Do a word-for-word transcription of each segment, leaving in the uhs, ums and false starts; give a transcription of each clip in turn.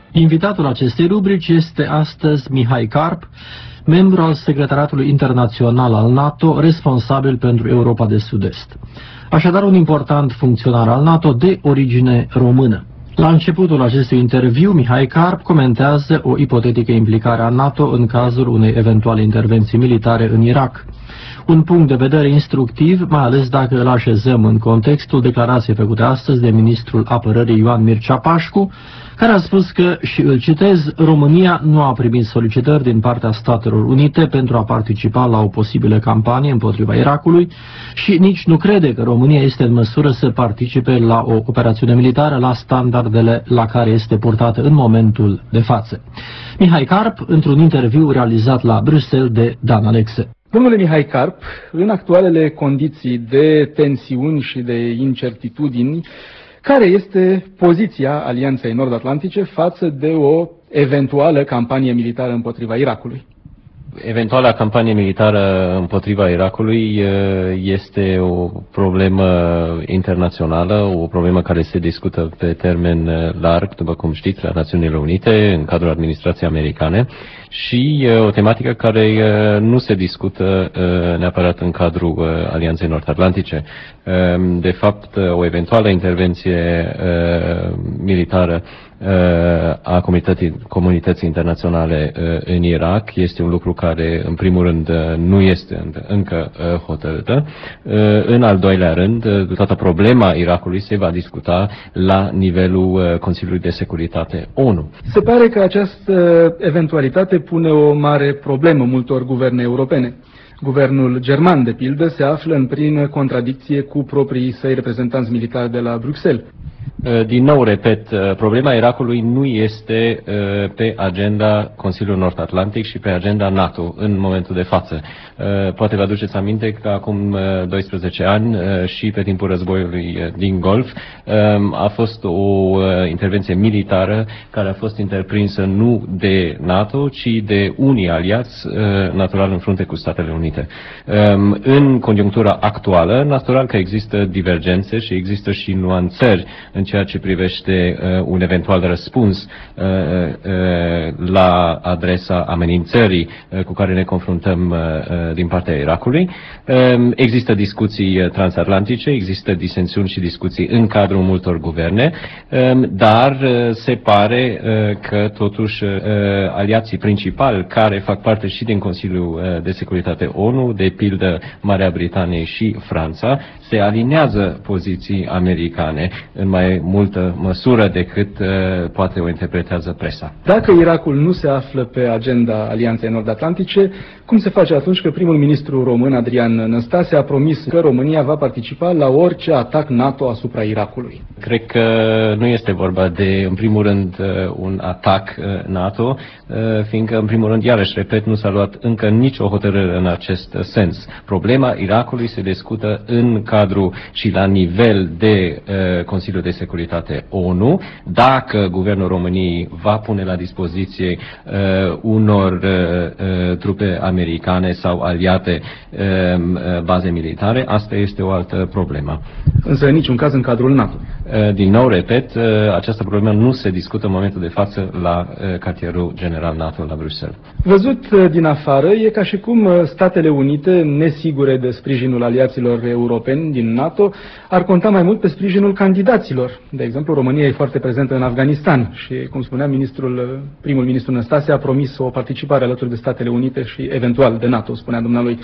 Invitatul acestei rubrici este astăzi Mihai Karp, membru al Secretariatului Internațional al NATO, responsabil pentru Europa de Sud-Est. Așadar, un important funcționar al NATO de origine română. La începutul acestui interviu, Mihai Karp comentează o ipotetică implicare a NATO în cazul unei eventuale intervenții militare în Irak. Un punct de vedere instructiv, mai ales dacă îl așezăm în contextul declarației făcute astăzi de ministrul apărării Ioan Mircea Pașcu, care a spus că, și îl citez, România nu a primit solicitări din partea Statelor Unite pentru a participa la o posibilă campanie împotriva Irakului și nici nu crede că România este în măsură să participe la o operațiune militară la standardele la care este purtată în momentul de față. Mihai Karp, într-un interviu realizat la Bruxelles de Dan Alexe. Domnule Mihai Karp, în actualele condiții de tensiuni și de incertitudini, care este poziția Alianței Nord-Atlantice față de o eventuală campanie militară împotriva Irakului? Eventuala campanie militară împotriva Irakului este o problemă internațională, o problemă care se discută pe termen larg, după cum știți, la Națiunile Unite, în cadrul administrației americane, și o tematică care nu se discută neapărat în cadrul Alianței Nord-Atlantice. De fapt, o eventuală intervenție militară a comunității, comunității internaționale în Irak este un lucru care, în primul rând, nu este încă hotărâtă. În al doilea rând, toată problema Irakului se va discuta la nivelul Consiliului de Securitate ONU. Se pare că această eventualitate pune o mare problemă multor guverne europene. Guvernul german, de pildă, se află în plină contradicție cu proprii săi reprezentanți militari de la Bruxelles. Din nou, repet, problema Irakului nu este pe agenda Consiliului Nord-Atlantic și pe agenda NATO în momentul de față. Poate vă aduceți aminte că acum doisprezece ani și pe timpul războiului din Golf a fost o intervenție militară care a fost întreprinsă nu de NATO, ci de unii aliați, natural în frunte cu Statele Unite. În conjunctura actuală, natural că există divergențe și există și nuanțări în ceea ce privește uh, un eventual răspuns uh, uh, la adresa amenințării uh, cu care ne confruntăm uh, din partea Irakului. Uh, există discuții transatlantice, există disensiuni și discuții în cadrul multor guverne, uh, dar uh, se pare uh, că totuși uh, aliații principali care fac parte și din Consiliul uh, de Securitate ONU, de pildă Marea Britanie și Franța, se aliniază poziții americane în mai multă măsură decât uh, poate o interpretează presa. Dacă Irakul nu se află pe agenda Alianței Nord-Atlantice, cum se face atunci că primul ministru român, Adrian Năstase, a promis că România va participa la orice atac NATO asupra Irakului? Cred că nu este vorba de, în primul rând, un atac NATO, fiindcă, în primul rând, iarăși, repet, nu s-a luat încă nicio hotărâre în acest sens. Problema Irakului se discută în cadrul și la nivel de uh, Consiliul de Securitate ONU. Dacă Guvernul României va pune la dispoziție uh, unor uh, trupe americane sau aliate uh, baze militare, asta este o altă problemă. Însă în niciun caz în cadrul NATO. Uh, din nou, repet, uh, această problemă nu se discută în momentul de față la uh, cartierul general NATO la Bruxelles. Văzut uh, din afară, e ca și cum uh, Statele Unite, nesigure de sprijinul aliaților europeni din NATO, ar conta mai mult pe sprijinul candidaților. De exemplu, România e foarte prezentă în Afganistan și, cum spunea ministrul, primul ministru Năstase, a promis o participare alături de Statele Unite și eventual de NATO, spunea dumnealui.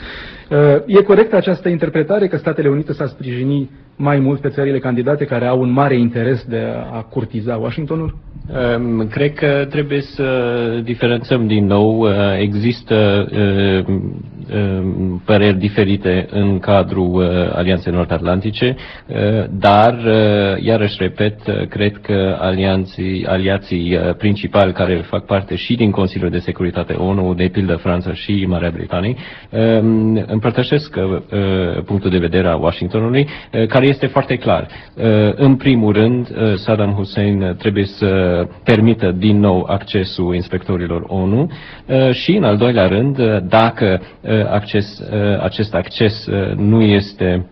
E corectă această interpretare că Statele Unite s-ar sprijini mai mult pe țările candidate care au un mare interes de a curtiza Washingtonul? Um, cred că trebuie să diferențăm din nou. Uh, există uh, uh, păreri diferite în cadrul uh, Alianței Nord-Atlantice, uh, dar, uh, iarăși repet, uh, cred că alianții, aliații uh, principali care fac parte și din Consiliul de Securitate ONU, de pildă Franța și Marea Britanie, uh, împărtășesc uh, punctul de vedere a Washingtonului, uh, care este foarte clar. Uh, în primul rând, uh, Saddam Hussein trebuie să permită din nou accesul inspectorilor ONU și, în al doilea rând, dacă acces, acest acces nu este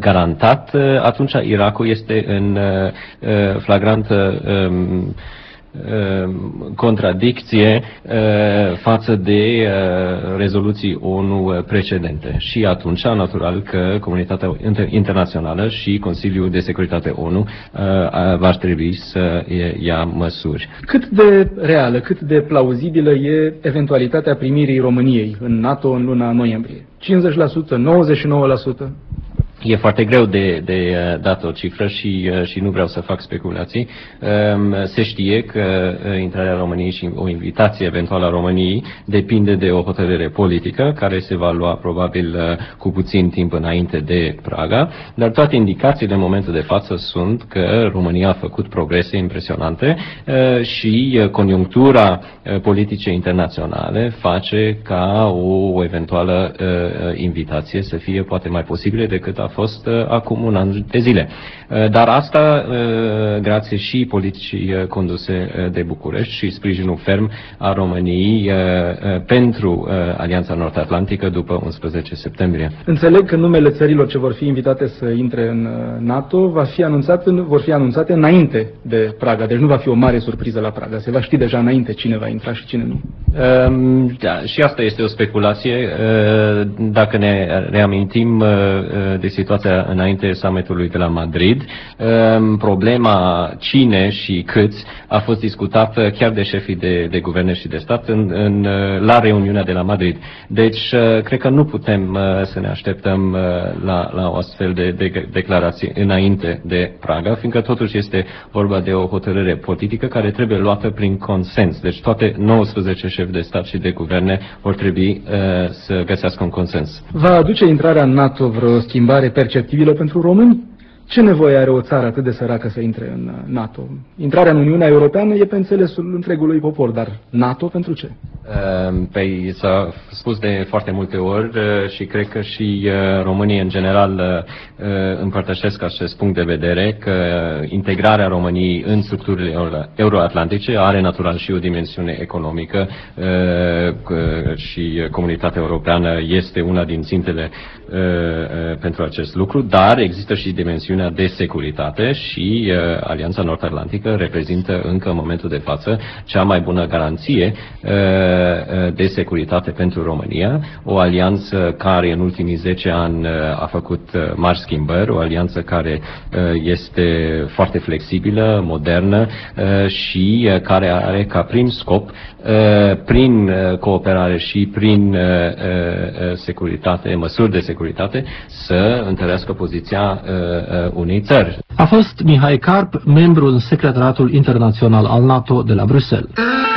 garantat, atunci Irakul este în flagrantă contradicție față de rezoluții ONU precedente. Și atunci, natural că comunitatea internațională și Consiliul de Securitate ONU va trebui să ia măsuri. Cât de reală, cât de plauzibilă e eventualitatea primirii României în NATO în luna noiembrie? cincizeci la sută, nouăzeci și nouă la sută? E foarte greu de, de dat o cifră și, și nu vreau să fac speculații. Se știe că intrarea României și o invitație eventuală a României depinde de o hotărâre politică care se va lua probabil cu puțin timp înainte de Praga, dar toate indicațiile în momentul de față sunt că România a făcut progrese impresionante și conjunctura politice internaționale face ca o eventuală invitație să fie poate mai posibilă decât a fost uh, acum un an de zile. Uh, dar asta uh, grație și politicii uh, conduse uh, de București și sprijinul ferm a României uh, uh, pentru uh, Alianța Nord-Atlantică după unsprezece septembrie. Înțeleg că numele țărilor ce vor fi invitate să intre în NATO va fi anunțat, vor fi anunțate înainte de Praga, deci nu va fi o mare surpriză la Praga. Se va ști deja înainte cine va intra și cine nu. Uh, da, și asta este o speculație. Uh, dacă ne reamintim uh, de situația înainte summitului de la Madrid, problema cine și câți a fost discutată chiar de șefii de, de guverne și de stat în, în, la reuniunea de la Madrid. Deci, cred că nu putem să ne așteptăm la, la o astfel de, de declarație înainte de Praga, fiindcă totuși este vorba de o hotărâre politică care trebuie luată prin consens. Deci toate nouăsprezece șefi de stat și de guverne vor trebui să găsească un consens. Va aduce intrarea în NATO vreo schimbare perceptibilă pentru români? Ce nevoie are o țară atât de săracă să intre în NATO? Intrarea în Uniunea Europeană e pe înțelesul întregului popor, dar NATO pentru ce? Păi s-a spus de foarte multe ori și cred că și românii în general împărtășesc acest punct de vedere că integrarea României în structurile euroatlantice are natural și o dimensiune economică și comunitatea europeană este una din țintele pentru acest lucru, dar există și dimensiunea de securitate și Alianța Nord-Atlantică reprezintă încă în momentul de față cea mai bună garanție de securitate pentru România, o alianță care în ultimii zece ani a făcut mari schimbări, o alianță care este foarte flexibilă, modernă și care are ca prim scop, prin cooperare și prin securitate, măsuri de securitate, să întărească poziția unei țări. A fost Mihai Karp, membru în Secretariatul Internațional al NATO de la Bruxelles.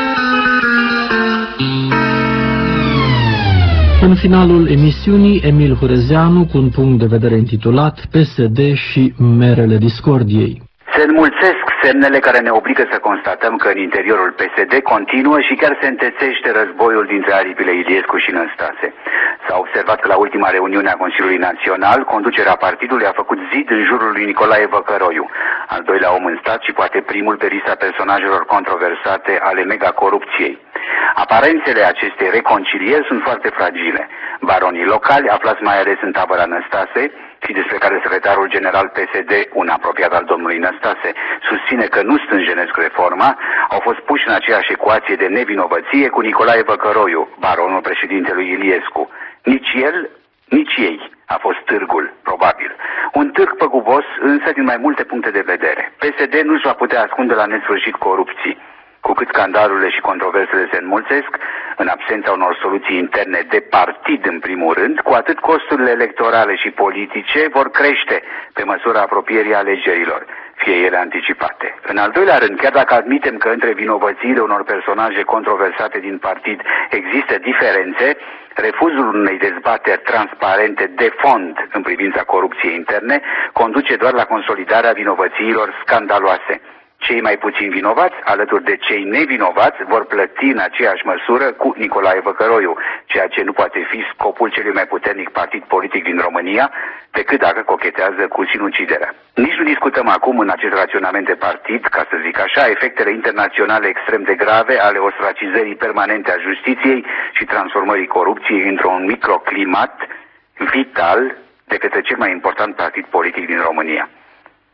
În finalul emisiunii, Emil Hurezeanu cu un punct de vedere intitulat P S D și merele discordiei. Se înmulțesc semnele care ne obligă să constatăm că în interiorul P S D continuă și chiar se întețește războiul dintre aripile Iliescu și Năstase. S-a observat că la ultima reuniune a Consiliului Național, conducerea partidului a făcut zid în jurul lui Nicolae Văcăroiu, al doilea om în stat și poate primul pe lista personajelor controversate ale megacorupției. Aparențele acestei reconcilieri sunt foarte fragile. Baronii locali, aflați mai ales în tabăra Năstase, și despre care secretarul general P S D, un apropiat al domnului Năstase, susține că nu stânjenesc reforma, au fost puși în aceeași ecuație de nevinovăție cu Nicolae Văcăroiu, baronul președintelui Iliescu. Nici el, nici ei a fost târgul, probabil. Un târg păgubos, însă din mai multe puncte de vedere. P S D nu-și va putea ascunde la nesfârșit corupții. Cu cât scandalurile și controversele se înmulțesc, în absența unor soluții interne de partid în primul rând, cu atât costurile electorale și politice vor crește pe măsura apropierii alegerilor, fie ele anticipate. În al doilea rând, chiar dacă admitem că între vinovățiile unor personaje controversate din partid există diferențe, refuzul unei dezbateri transparente de fond în privința corupției interne conduce doar la consolidarea vinovățiilor scandaloase. Cei mai puțin vinovați, alături de cei nevinovați, vor plăti în aceeași măsură cu Nicolae Văcăroiu, ceea ce nu poate fi scopul celui mai puternic partid politic din România, decât dacă cochetează cu sinuciderea. Nici nu discutăm acum în acest raționament de partid, ca să zic așa, efectele internaționale extrem de grave ale ostracizării permanente a justiției și transformării corupției într-un microclimat vital de către cel mai important partid politic din România.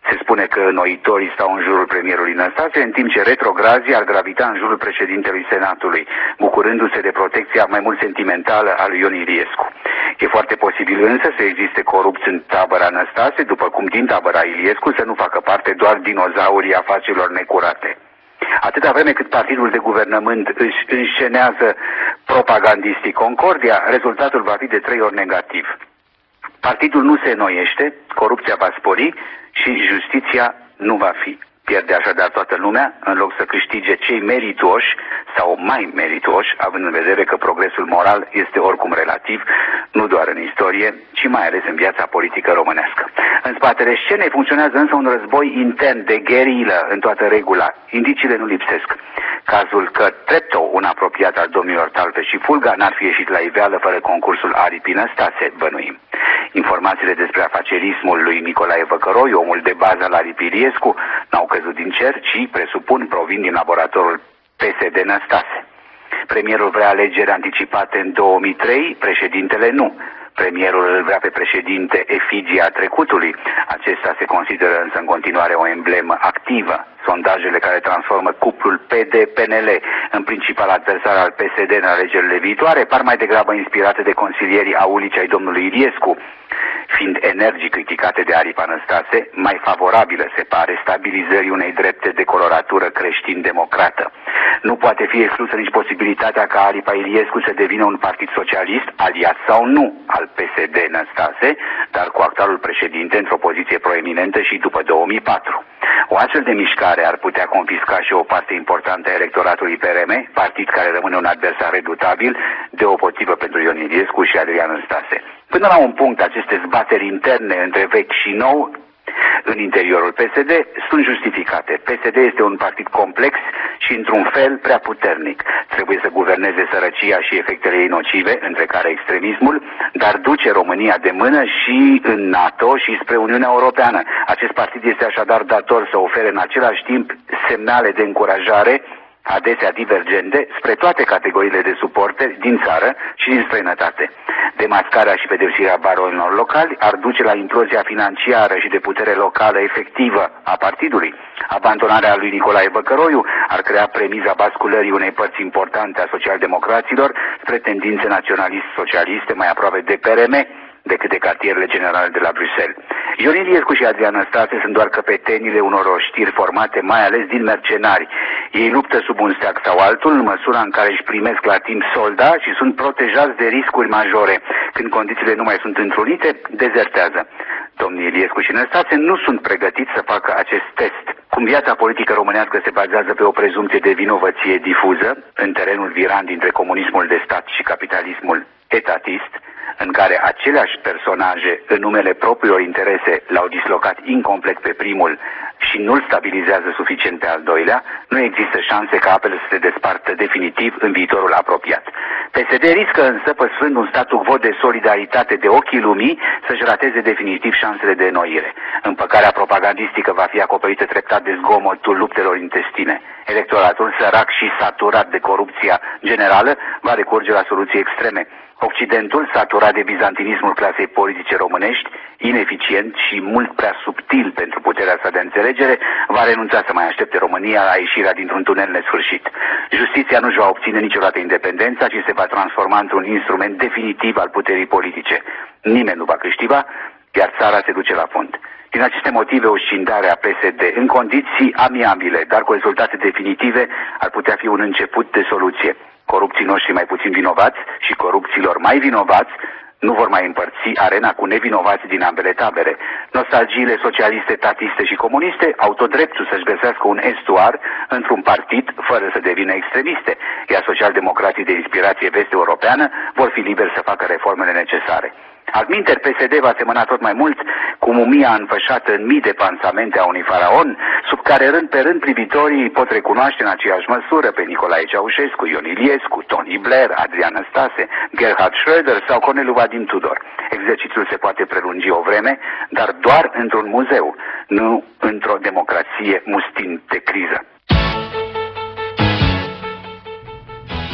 Se spune că înnoitorii stau în jurul premierului Năstase, în timp ce retrograzii ar gravita în jurul președintelui Senatului, bucurându-se de protecția mai mult sentimentală a lui Ion Iliescu. E foarte posibil însă să existe corupți în tabăra Năstase, după cum din tabăra Iliescu să nu facă parte doar dinozaurii afacerilor necurate. Atâta vreme cât partidul de guvernământ își înșenează propagandistic concordia, rezultatul va fi de trei ori negativ. Partidul nu se înnoiește, corupția va spori și justiția nu va fi. Pierde așadar toată lumea, în loc să câștige cei meritoși sau mai meritoși, având în vedere că progresul moral este oricum relativ, nu doar în istorie, ci mai ales în viața politică românească. În spatele scenei funcționează însă un război intern de gherilă în toată regula. Indiciile nu lipsesc. Cazul că Treptow, un apropiat al domnilor Talpe și Fulga, n-ar fi ieșit la iveală fără concursul Aripii Năstase, bănuim. Informațiile despre afacerismul lui Nicolae Văcăroi, omul de bază al Aripii Iliescu, n-au căzut din cer, ci, presupun, provin din laboratorul P S D Năstase. Premierul vrea alegeri anticipate în două mii trei, președintele nu. Premierul îl vrea pe președinte efigia trecutului. Acesta se consideră însă în continuare o emblemă activă. Sondajele care transformă cuplul P D P N L în principal adversar al P S D în alegerile viitoare par mai degrabă inspirate de consilierii aulici ai domnului Iliescu, fiind energic criticate de Aripa Năstase, mai favorabilă, se pare, stabilizării unei drepte de coloratură creștin-democrată. Nu poate fi exclusă nici posibilitatea ca Aripa Iliescu să devină un partid socialist, aliat sau nu al P S D Năstase, dar cu actualul președinte într-o poziție proeminentă și după două mii patru. O astfel de mișcare ar putea confisca și o parte importantă a electoratului P R M, partid care rămâne un adversar redutabil, deopotrivă pentru Ion Iliescu și Adrian Năstase. Până la un punct, aceste zbateri interne între vechi și nou în interiorul P S D sunt justificate. P S D este un partid complex și într-un fel prea puternic. Trebuie să guverneze sărăcia și efectele ei nocive, între care extremismul, dar duce România de mână și în NATO și spre Uniunea Europeană. Acest partid este așadar dator să ofere în același timp semnale de încurajare, adesea divergente, spre toate categoriile de suporteri din țară și din străinătate. Demascarea și pedepsirea baronilor locali ar duce la implozia financiară și de putere locală efectivă a partidului. Abandonarea lui Nicolae Văcăroiu ar crea premiza basculării unei părți importante a socialdemocraților spre tendințe naționalist-socialiste mai aproape de P R M decât de cartierele generale de la Bruxelles. Ion Iliescu și Adrian Năstase sunt doar căpetenile unor oștiri formate mai ales din mercenari. Ei luptă sub un steag sau altul în măsura în care își primesc la timp solda și sunt protejați de riscuri majore. Când condițiile nu mai sunt întrunite, dezertează. Domnii Iliescu și Năstase nu sunt pregătiți să facă acest test. Cum viața politică românească se bazează pe o prezumție de vinovăție difuză, în terenul viran dintre comunismul de stat și capitalismul etatist, în care aceleași personaje, în numele propriilor interese, l-au dislocat incomplet pe primul și nu-l stabilizează suficient pe al doilea, nu există șanse ca apele să se despartă definitiv în viitorul apropiat. P S D riscă însă, păstrând un statu quo de solidaritate de ochii lumii, să-și rateze definitiv șansele de înnoire. Împăcarea propagandistică va fi acoperită treptat de zgomotul luptelor intestine. Electoratul, sărac și saturat de corupția generală, va recurge la soluții extreme. Occidentul, saturat de bizantinismul clasei politice românești, ineficient și mult prea subtil pentru puterea sa de înțelegere, va renunța să mai aștepte România la ieșirea dintr-un tunel nesfârșit. Justiția nu-și va obține niciodată independența, ci se va transforma într-un instrument definitiv al puterii politice. Nimeni nu va câștiga, iar țara se duce la fund. Din aceste motive, o scindare a P S D în condiții amiabile, dar cu rezultate definitive, ar putea fi un început de soluție. Corupții noștri mai puțin vinovați și corupților mai vinovați nu vor mai împărți arena cu nevinovați din ambele tabere. Nostalgiile socialiste, tatiste și comuniste au tot dreptul să-și găsească un estuar într-un partid fără să devină extremiste, iar socialdemocrații de inspirație vest-europeană vor fi liberi să facă reformele necesare. Altminteri, P S D va semăna tot mai mult cu mumia înfășată în mii de pansamente a unui faraon, sub care rând pe rând privitorii pot recunoaște în aceeași măsură pe Nicolae Ceaușescu, Ion Iliescu, Tony Blair, Adrian Năstase, Gerhard Schröder sau Corneliu Vadim Tudor. Exercițiul se poate prelungi o vreme, dar doar într-un muzeu, nu într-o democrație mustind de criză.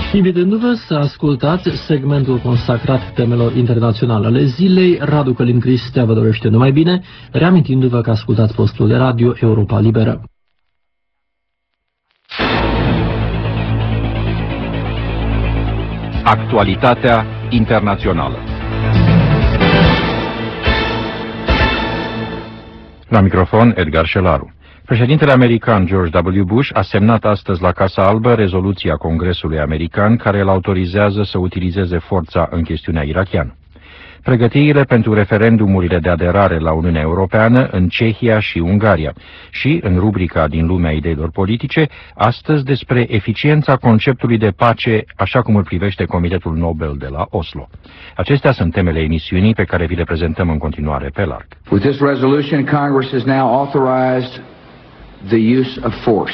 Invitându-vă să ascultați segmentul consacrat temelor internaționale ale zilei, Radu Călin Cristea vă dorește numai bine, reamintindu-vă că ascultați postul de radio Europa Liberă. Actualitatea internațională. La microfon, Edgar Șelaru. Președintele american George W. Bush a semnat astăzi la Casa Albă rezoluția Congresului american care îl autorizează să utilizeze forța în chestiunea irakiană. Pregătirile pentru referendumurile de aderare la Uniunea Europeană în Cehia și Ungaria și, în rubrica din lumea ideilor politice, astăzi despre eficiența conceptului de pace așa cum îl privește Comitetul Nobel de la Oslo. Acestea sunt temele emisiunii pe care vi le prezentăm în continuare pe larg. With this resolution, Congress has now authorized the use of force.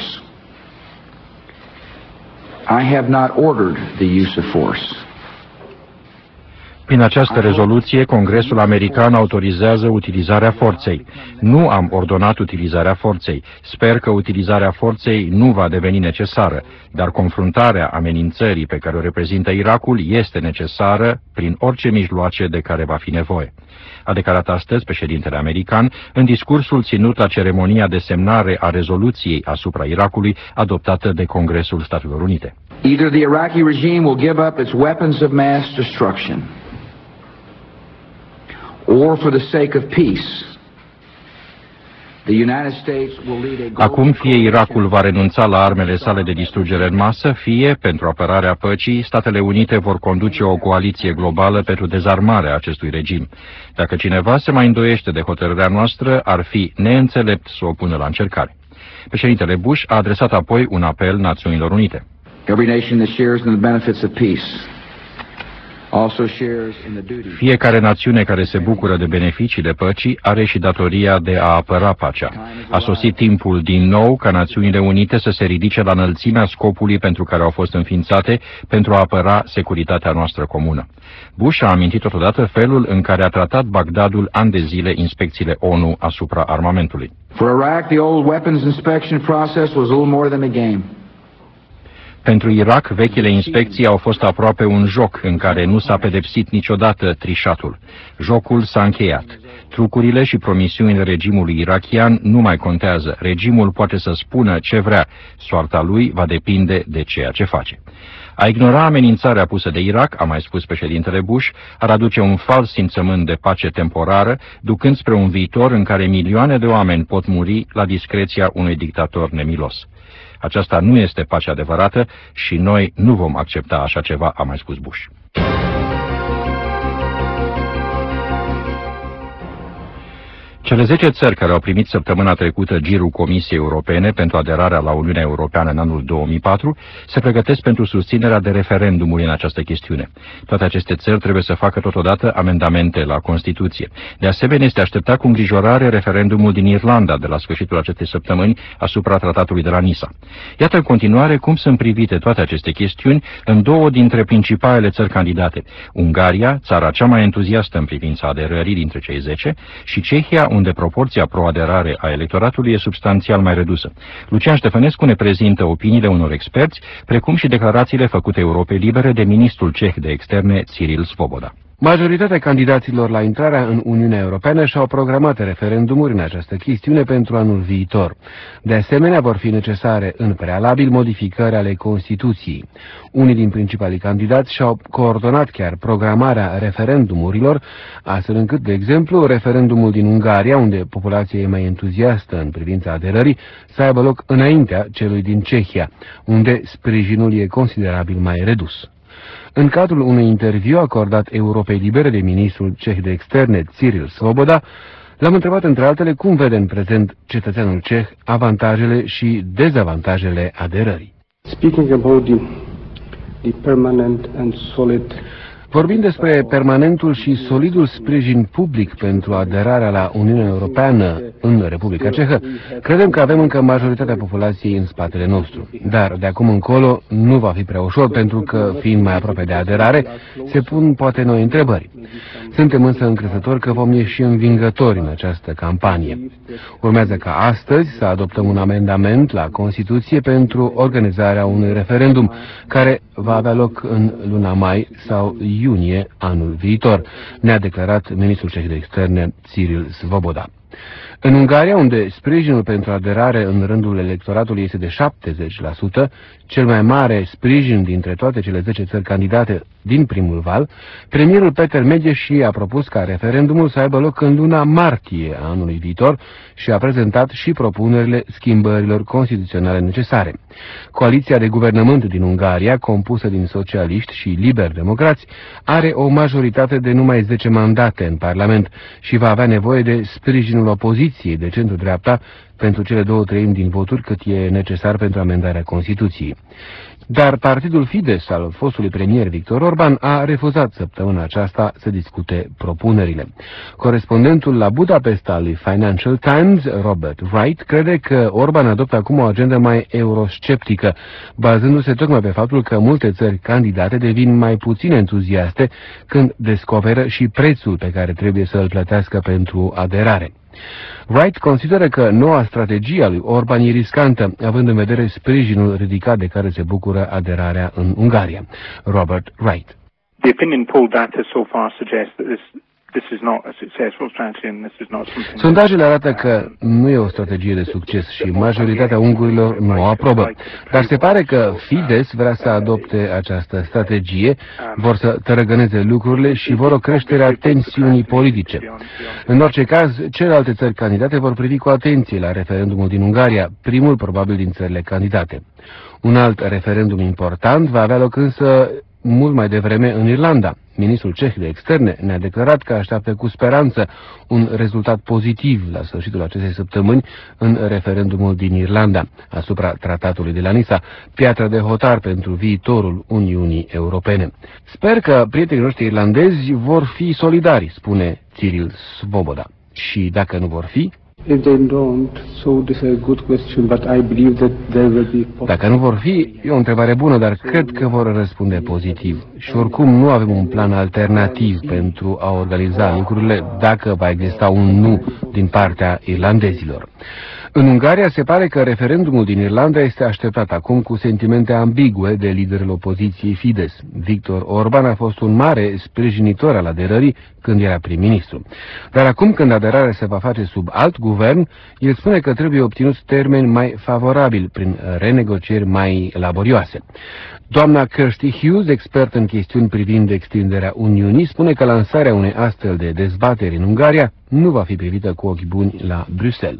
I have not ordered the use of force. Prin această rezoluție, Congresul american autorizează utilizarea forței. Nu am ordonat utilizarea forței. Sper că utilizarea forței nu va deveni necesară, dar confruntarea amenințării pe care o reprezintă Irakul este necesară prin orice mijloace de care va fi nevoie. A declarat astăzi președintele american în discursul ținut la ceremonia de semnare a rezoluției asupra Irakului adoptată de Congresul Statelor Unite. Either the Iraqi regime will give up its weapons of mass destruction, or for the sake of peace, the United States will lead a Acum fie Irakul va renunța la armele sale de distrugere în masă, fie, pentru apărarea păcii, Statele Unite vor conduce o coaliție globală pentru dezarmarea acestui regim. Dacă cineva se mai îndoiește de hotărârea noastră, ar fi neînțelept să o pună la încercare. Președintele Bush a adresat apoi un apel Națiunilor Unite. Every nation that shares in the benefits of peace also shares in the duty. Fiecare națiune care se bucură de beneficiile păcii are și datoria de a apăra pacea. A sosit timpul din nou ca Națiunile Unite să se ridice la înălțimea scopului pentru care au fost înființate, pentru a apăra securitatea noastră comună. Bush a amintit totodată felul în care a tratat Bagdadul ani de zile inspecțiile ONU asupra armamentului. For Iraq, the old weapons inspection process was little more than a game. Pentru Irak, vechile inspecții au fost aproape un joc în care nu s-a pedepsit niciodată trișatul. Jocul s-a încheiat. Trucurile și promisiunile regimului irakian nu mai contează. Regimul poate să spună ce vrea. Soarta lui va depinde de ceea ce face. A ignora amenințarea pusă de Irak, a mai spus președintele Bush, ar aduce un fals simțământ de pace temporară, ducând spre un viitor în care milioane de oameni pot muri la discreția unui dictator nemilos. Aceasta nu este pacea adevărată și noi nu vom accepta așa ceva, a mai spus Bush. Cele zece țări care au primit săptămâna trecută girul Comisiei Europene pentru aderarea la Uniunea Europeană în anul două mii patru se pregătesc pentru susținerea de referendumuri în această chestiune. Toate aceste țări trebuie să facă totodată amendamente la Constituție. De asemenea, este așteptat cu îngrijorare referendumul din Irlanda de la sfârșitul acestei săptămâni asupra tratatului de la Nisa. Iată în continuare cum sunt privite toate aceste chestiuni în două dintre principalele țări candidate: Ungaria, țara cea mai entuziastă în privința aderării dintre cei zece, și Cehia, unde proporția pro-aderare a electoratului e substanțial mai redusă. Lucian Ștefănescu ne prezintă opiniile unor experți, precum și declarațiile făcute Europei Libere de ministrul ceh de externe, Cyril Svoboda. Majoritatea candidaților la intrarea în Uniunea Europeană și-au programat referendumuri în această chestiune pentru anul viitor. De asemenea, vor fi necesare în prealabil modificări ale Constituției. Unii din principalii candidați și-au coordonat chiar programarea referendumurilor, astfel încât, de exemplu, referendumul din Ungaria, unde populația e mai entuziastă în privința aderării, să aibă loc înaintea celui din Cehia, unde sprijinul e considerabil mai redus. În cadrul unui interviu acordat Europei Libere de ministrul ceh de externe, Cyril Svoboda, l-am întrebat între altele cum vede în prezent cetățeanul ceh avantajele și dezavantajele aderării. Speaking about the, the permanent and solid Vorbim despre permanentul și solidul sprijin public pentru aderarea la Uniunea Europeană în Republica Cehă. Credem că avem încă majoritatea populației în spatele nostru. Dar de acum încolo nu va fi prea ușor, pentru că, fiind mai aproape de aderare, se pun poate noi întrebări. Suntem însă încrezători că vom ieși învingători în această campanie. Urmează ca astăzi să adoptăm un amendament la Constituție pentru organizarea unui referendum care va avea loc în luna mai sau iunie anul viitor, ne-a declarat ministrul ceh de externe Cyril Svoboda. În Ungaria, unde sprijinul pentru aderare în rândul electoratului este de șaptezeci la sută, cel mai mare sprijin dintre toate cele zece țări candidate din primul val, premierul Peter Medvedev a propus ca referendumul să aibă loc în luna martie a anului viitor și a prezentat și propunerile schimbărilor constituționale necesare. Coaliția de guvernământ din Ungaria, compusă din socialiști și liber-democrați, are o majoritate de numai zece mandate în Parlament și va avea nevoie de sprijinul opoziției de centru-dreapta pentru cele două treimi din voturi cât e necesar pentru amendarea Constituției. Dar partidul Fidesz al fostului premier Viktor Orban a refuzat săptămâna aceasta să discute propunerile. Corespondentul la Budapesta al lui Financial Times, Robert Wright, crede că Orban adoptă acum o agendă mai eurosceptică, bazându-se tocmai pe faptul că multe țări candidate devin mai puțin entuziaste când descoperă și prețul pe care trebuie să îl plătească pentru aderare. Wright consideră că noua strategie a lui Orban e riscantă, având în vedere sprijinul ridicat de care se bucură aderarea în Ungaria. Robert Wright. The opinion poll data so far suggests that this This is not a successful strategy and this is not something. Sondajele arată că nu e o strategie de succes și majoritatea ungurilor nu o aprobă. Dar se pare că Fidesz vrea să adopte această strategie, vor să tărăgăneze lucrurile și vor o creștere a tensiunii politice. În orice caz, celelalte țări candidate vor privi cu atenție la referendumul din Ungaria, primul probabil din țările candidate. Un alt referendum important va avea loc însă mult mai devreme în Irlanda. Ministrul ceh de externe ne-a declarat că așteaptă cu speranță un rezultat pozitiv la sfârșitul acestei săptămâni în referendumul din Irlanda asupra tratatului de la Nisa, piatra de hotar pentru viitorul Uniunii Europene. Sper că prietenii noștri irlandezi vor fi solidari, spune Cyril Svoboda. Și dacă nu vor fi, dacă nu vor fi, e o întrebare bună, dar cred că vor răspunde pozitiv. Și oricum nu avem un plan alternativ pentru a organiza lucrurile dacă va exista un nu din partea irlandezilor. În Ungaria se pare că referendumul din Irlanda este așteptat acum cu sentimente ambigue de liderul opoziției Fidesz. Viktor Orban a fost un mare sprijinitor al aderării când era prim-ministru. Dar acum când aderarea se va face sub alt guvern, el spune că trebuie obținut termeni mai favorabili prin renegocieri mai laborioase. Doamna Kirsty Hughes, expert în chestiuni privind extinderea Uniunii, spune că lansarea unei astfel de dezbateri în Ungaria nu va fi privită cu ochi buni la Bruxelles.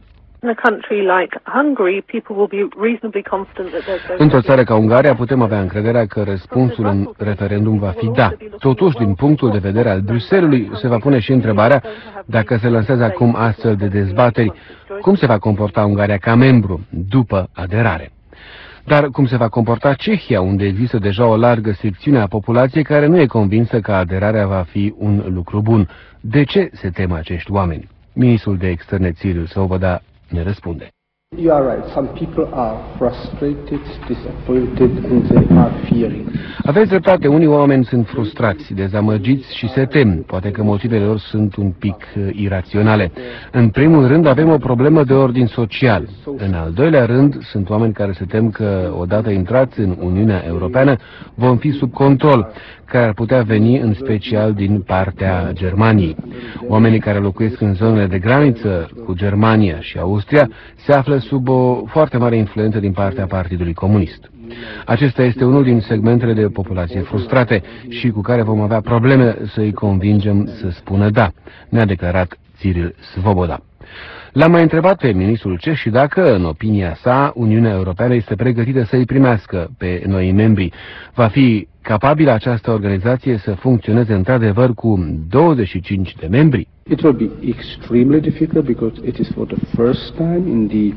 Într-o țară ca Ungaria putem avea încrederea că răspunsul în referendum va fi da. Totuși, din punctul de vedere al Bruxellesului, se va pune și întrebarea dacă se lansează acum astfel de dezbateri, cum se va comporta Ungaria ca membru după aderare. Dar cum se va comporta Cehia, unde există deja o largă secțiune a populației care nu e convinsă că aderarea va fi un lucru bun? De ce se tem acești oameni? Ministrul de externe Cyril Svoboda ne răspunde. You are right. Some people are frustrated, disappointed and they are fearing. Aveți dreptate, unii oameni sunt frustrați, dezamăgiți și se tem. Poate că motivele lor sunt un pic uh, iraționale. În primul rând avem o problemă de ordin social. În al doilea rând sunt oameni care se tem că odată intrați în Uniunea Europeană vom fi sub control, care ar putea veni în special din partea Germaniei. Oamenii care locuiesc în zonele de graniță cu Germania și Austria se află sub o foarte mare influență din partea Partidului Comunist. Acesta este unul din segmentele de populație frustrate și cu care vom avea probleme să îi convingem să spună da, ne-a declarat Cyril Svoboda. L-am mai întrebat pe ministrul ceh și dacă, în opinia sa, Uniunea Europeană este pregătită să îi primească pe noi membri. Va fi capabilă această organizație să funcționeze într-adevăr cu douăzeci și cinci de membri? It will be extremely difficult because it is for the first time in the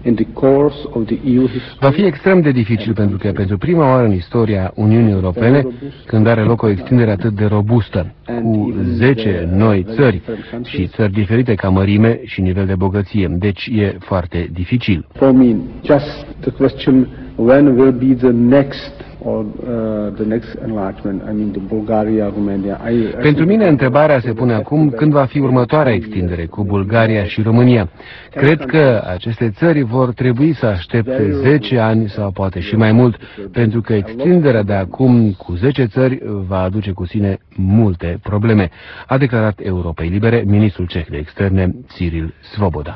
in the course of the E U history. Va fi extrem de dificil pentru că pentru prima oară în istoria Uniunii Europene, când are loc o extindere atât de robustă, cu zece noi țări și țări diferite ca mărime și nivel de bogăție. Deci e foarte dificil. For me, just the question when will be the next or uh, the next enlargement, I mean the Bulgaria, Romania. I, I Pentru mine întrebarea se pune acum când va fi următoarea extindere cu Bulgaria și România. Cred că aceste țări vor trebui să aștepte zece ani sau poate și mai mult, pentru că extinderea de acum cu zece țări va aduce cu sine multe probleme, a declarat Europei Libere ministrul ceh de externe Cyril Svoboda.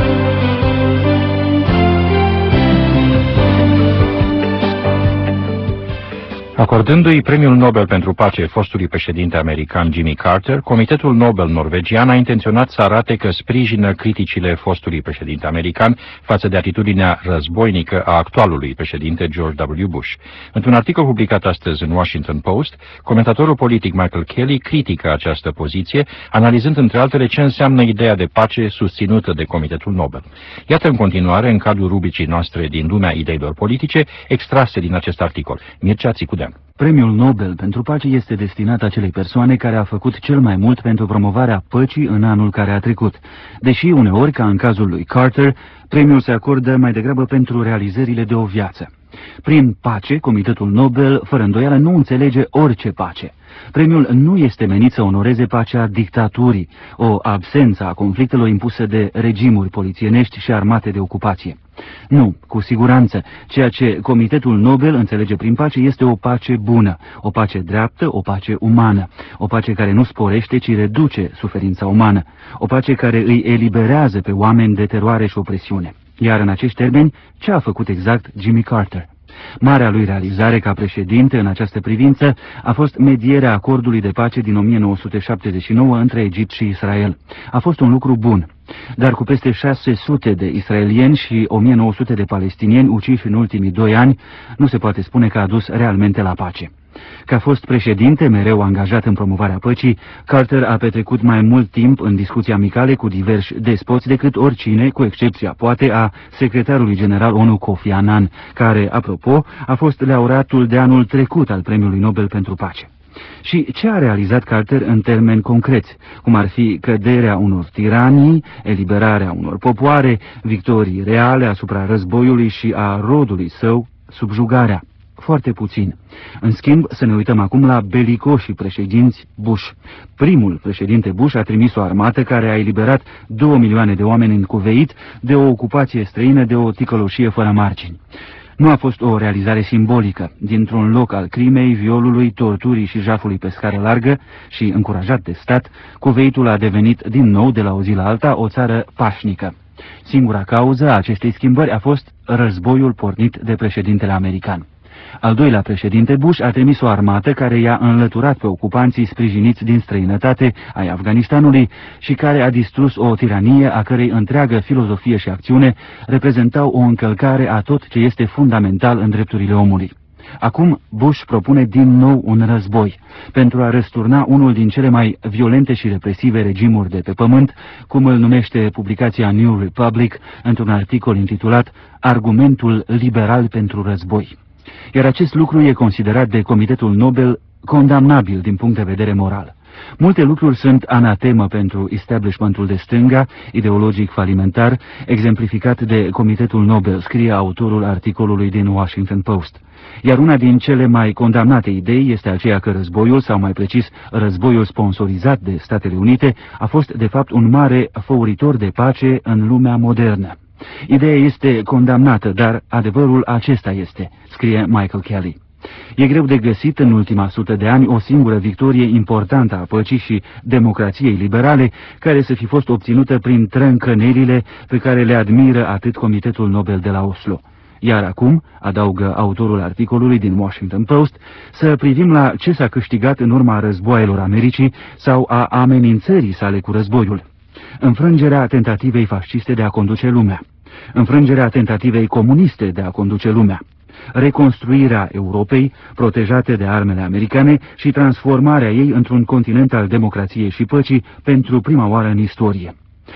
Acordându-i premiul Nobel pentru pace fostului președinte american Jimmy Carter, Comitetul Nobel norvegian a intenționat să arate că sprijină criticile fostului președinte american față de atitudinea războinică a actualului președinte George W. Bush. Într-un articol publicat astăzi în Washington Post, comentatorul politic Michael Kelly critică această poziție, analizând între altele ce înseamnă ideea de pace susținută de Comitetul Nobel. Iată în continuare, în cadrul rubricii noastre din lumea ideilor politice, extrase din acest articol. Mircea Țicudean. Premiul Nobel pentru pace este destinat acelei persoane care a făcut cel mai mult pentru promovarea păcii în anul care a trecut. Deși uneori, ca în cazul lui Carter, premiul se acordă mai degrabă pentru realizările de o viață. Prin pace, Comitetul Nobel, fără îndoială, nu înțelege orice pace. Premiul nu este menit să onoreze pacea dictaturii, o absență a conflictelor impuse de regimuri polițienești și armate de ocupație. Nu, cu siguranță, ceea ce Comitetul Nobel înțelege prin pace este o pace bună, o pace dreaptă, o pace umană, o pace care nu sporește, ci reduce suferința umană, o pace care îi eliberează pe oameni de teroare și opresiune. Iar în acești termeni, ce a făcut exact Jimmy Carter? Marea lui realizare ca președinte în această privință a fost medierea acordului de pace din o mie nouă sute șaptezeci și nouă între Egipt și Israel. A fost un lucru bun, dar cu peste șase sute de israelieni și o mie nouă sute de palestinieni uciși în ultimii doi ani, nu se poate spune că a dus realmente la pace. Ca fost președinte, mereu angajat în promovarea păcii, Carter a petrecut mai mult timp în discuții amicale cu diversi despoți decât oricine, cu excepția, poate, a secretarului general ONU Kofi Annan, care, apropo, a fost laureatul de anul trecut al Premiului Nobel pentru Pace. Și ce a realizat Carter în termeni concreți, cum ar fi căderea unor tiranii, eliberarea unor popoare, victorii reale asupra războiului și a rodului său, subjugarea? Foarte puțin. În schimb, să ne uităm acum la belicoșii președinți Bush. Primul președinte Bush a trimis o armată care a eliberat două milioane de oameni în Cuveit de o ocupație străină, de o ticăloșie fără margini. Nu a fost o realizare simbolică. Dintr-un loc al crimei, violului, torturii și jafului pe scară largă și încurajat de stat, Cuveitul a devenit din nou, de la o zi la alta, o țară pașnică. Singura cauză a acestei schimbări a fost războiul pornit de președintele american. Al doilea președinte Bush a trimis o armată care i-a înlăturat pe ocupanții sprijiniți din străinătate ai Afganistanului și care a distrus o tiranie a cărei întreagă filozofie și acțiune reprezentau o încălcare a tot ce este fundamental în drepturile omului. Acum Bush propune din nou un război pentru a răsturna unul din cele mai violente și represive regimuri de pe pământ, cum îl numește publicația New Republic într-un articol intitulat Argumentul liberal pentru război. Iar acest lucru e considerat de Comitetul Nobel condamnabil din punct de vedere moral. Multe lucruri sunt anatemă pentru establishmentul de stânga, ideologic falimentar, exemplificat de Comitetul Nobel, scrie autorul articolului din Washington Post. Iar una din cele mai condamnate idei este aceea că războiul, sau mai precis războiul sponsorizat de Statele Unite, a fost de fapt un mare făuritor de pace în lumea modernă. Ideea este condamnată, dar adevărul acesta este, scrie Michael Kelly. E greu de găsit în ultima sută de ani o singură victorie importantă a păcii și democrației liberale care să fi fost obținută prin trâncănelile pe care le admiră atât Comitetul Nobel de la Oslo. Iar acum, adaugă autorul articolului din Washington Post, să privim la ce s-a câștigat în urma războaielor Americii sau a amenințării sale cu războiul. Înfrângerea tentativei fasciste de a conduce lumea, înfrângerea tentativei comuniste de a conduce lumea, reconstruirea Europei, protejate de armele americane, și transformarea ei într-un continent al democrației și păcii pentru prima oară în istorie.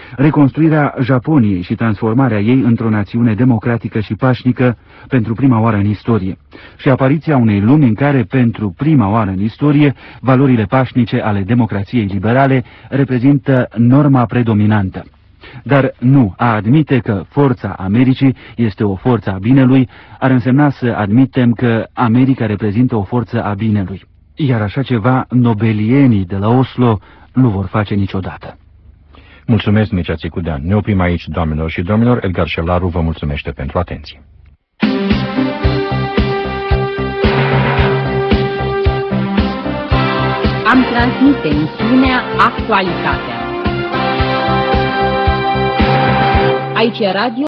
reconstruirea Japoniei și transformarea ei într-o națiune democratică și pașnică pentru prima oară în istorie, și apariția unei lumi în care, pentru prima oară în istorie, valorile pașnice ale democrației liberale reprezintă norma predominantă. Dar nu, a admite că forța Americii este o forță a binelui ar însemna să admitem că America reprezintă o forță a binelui. Iar așa ceva nobelienii de la Oslo nu vor face niciodată. Mulțumesc, Mircea Țicudean. Ne oprim aici, doamnelor și domnilor. Edgar Șelaru vă mulțumește pentru atenție. Am transmis emisiunea Actualitatea. Aici e radio